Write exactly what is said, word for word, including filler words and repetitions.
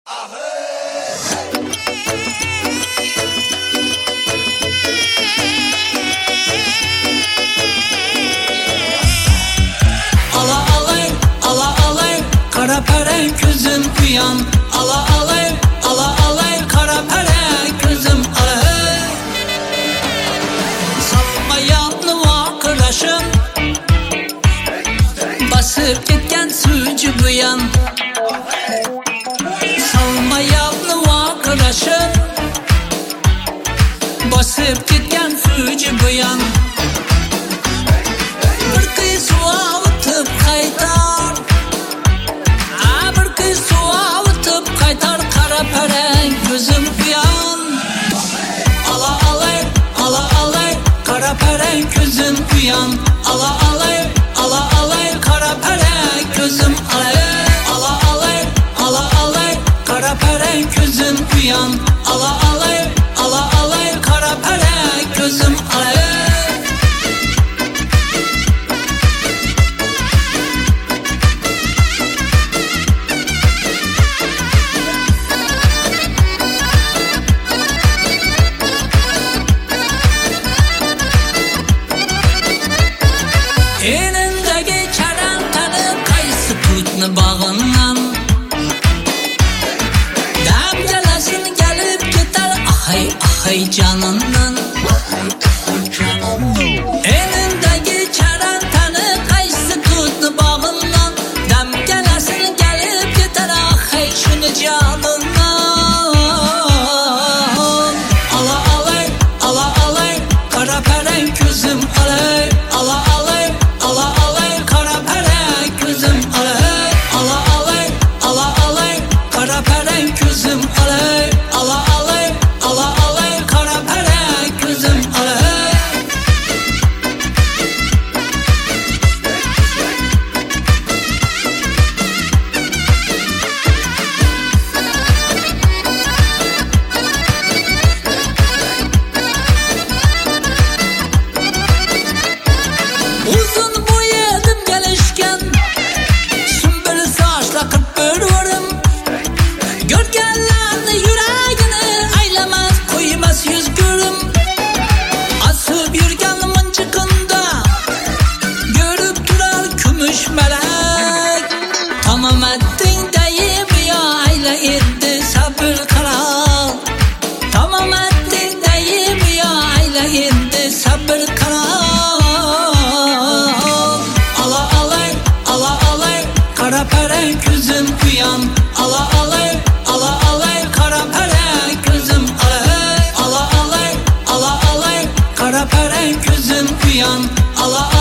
Ala alay, ala alay, kara pere gözüm uyan. Ala alay, ala alay, kara pere gözüm alay. Sapmayanlı vakıraşım, basıp ketken sucu buyan. Salmayanlı vakıraşım, basıp ketken sucu buyan. Bir kız avutup kaytar, a bir kız avutup kaytar, kara pere gözüm uyan. Ala alay, ala alay, kara pere gözüm uyan. Ala alay, ala alay, kara pere gözüm alay. Ala alay, ala alay, kara pere gözüm uyan. Ala alay, ala alay, kara pere gözüm alay. Elindeki çarantanı kayısı tutnu bağından. Dam gelesin gelip gider ahay ahay canından. Elindeki çarantanı kayısı tutnu bağından. Dam gelesin gelip gider ahay şunu canından. Ala alay, ala alay, kara pere gözüm alay. Ala alay, ala alay, kara pere gözüm alay. Ala alay, ala alay, kara pere gözüm alay. Ala alay, ala alay, kara pere gözüm alay. Uzun boyadım gelişken, sümbül saçla kırk bir varım. Görgenlerini yüreğini aylamaz, koymaz yüz görüm. Asıp yürgen mıncıkında görüp durar kümüş melek. Tamam ettin deyip ya ayla indi sabır kral. Tamam ettin deyip ya ayla indi sabır kral. Ala alay, ala alay, kara pere gözüm uyan. Ala alay, ala alay, kara pere gözüm alay. Ala alay, ala alay, kara pere gözüm uyan. Ala